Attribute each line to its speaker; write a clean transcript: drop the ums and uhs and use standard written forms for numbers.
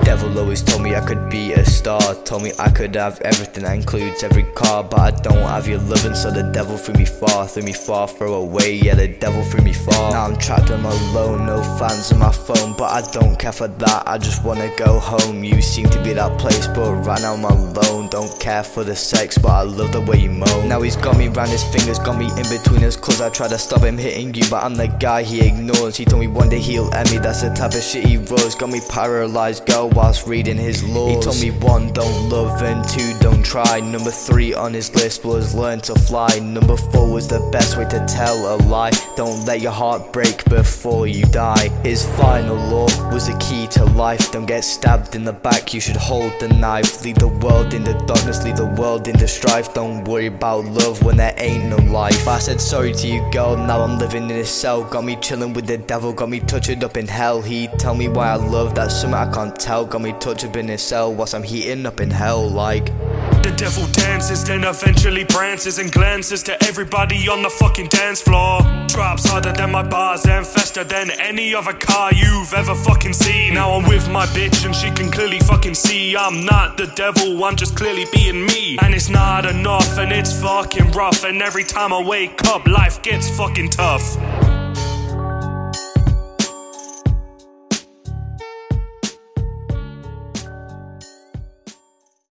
Speaker 1: devil always told me I could be a star, told me I could have everything, that includes every car. But I don't have your loving, so the devil threw me far, throw away, yeah, the devil threw me far. Now I'm trapped, I'm alone, no fans on my phone, but I don't care for that, I just wanna go home. You seem to be that place, but right now I'm alone. Don't care for the sex, but I love the way you moan. Now he's got me round his fingers, got me in between his claws. I try to stop him hitting you, but I'm the guy he ignores. He told me one day he'll end me, that's the type of shit he rolls. Got me paralyzed, girl, whilst reading his laws. He told me 1, don't love, and 2, don't try. Number 3 on his list was learn to fly. Number 4 was the best way to tell a lie. Don't let your heart break before you die. His final law was the key to life. Don't get stabbed in the back, you should hold the knife. Leave the world in the darkness, leave the world in the strife. Don't worry about love when there ain't no life. I said sorry to you, girl, now I'm living in a cell. Got me chilling with the devil, got me touching up in hell. He tell me why I love, that's something I can't tell. Got me touched up in his cell whilst I'm heating up in hell like.
Speaker 2: The devil dances, then eventually prances and glances to everybody on the fucking dance floor. Drops harder than my bars and faster than any other car you've ever fucking seen. Now I'm with my bitch and she can clearly fucking see I'm not the devil, I'm just clearly being me. And it's not enough and it's fucking rough, and every time I wake up life gets fucking tough.